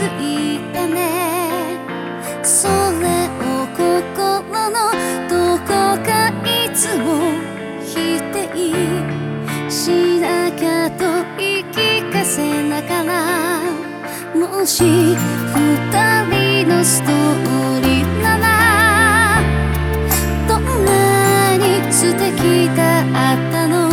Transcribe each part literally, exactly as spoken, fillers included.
いたね。それを心のどこかいつも否定しなきゃと言い聞かせながら、もし二人のストーリーならどんなに素敵だったの。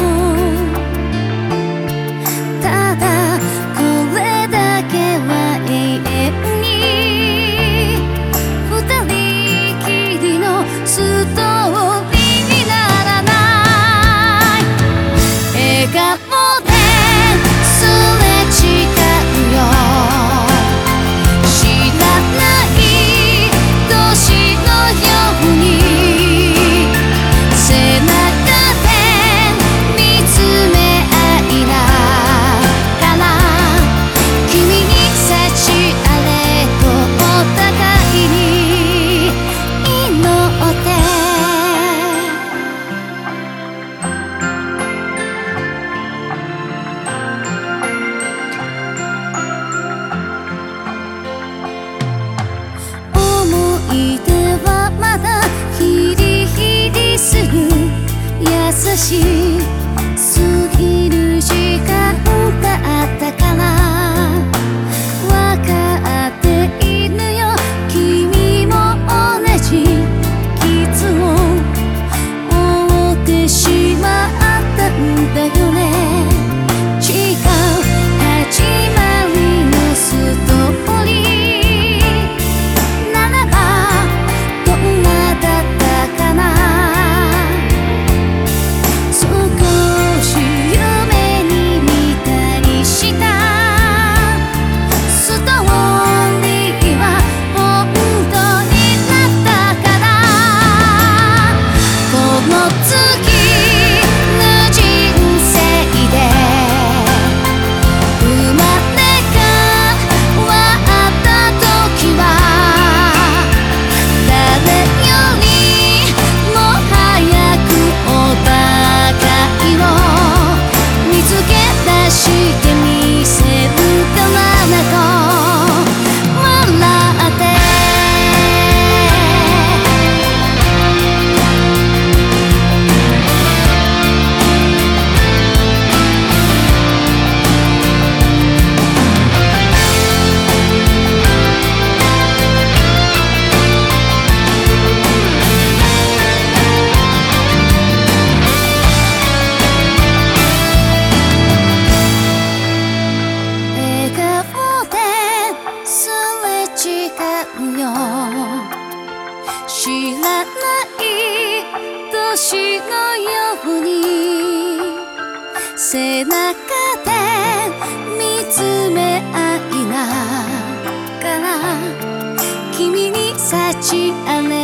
ただこれだけは永遠に二人きりのストーリーにならない。笑顔ですれ違うよ、知らない年のように背中で見つめ合いながら、君に幸あれとお互いに祈って。思い出はまだヒリヒリする、優しすぎる時間があったからわかっているよ、君も同じ傷を負ってしまったんだよね。違う始まりのストーリーならばどんなだったかな。少し夢に見たりしたストーリーは本当になったから、この次の人生で生まれ変わった時は誰よりも早くお互いを見つけ出してみせるからなと笑って。笑顔ですれ違うよ、知らない年のように背中で見つめ合いながら、君に幸あれ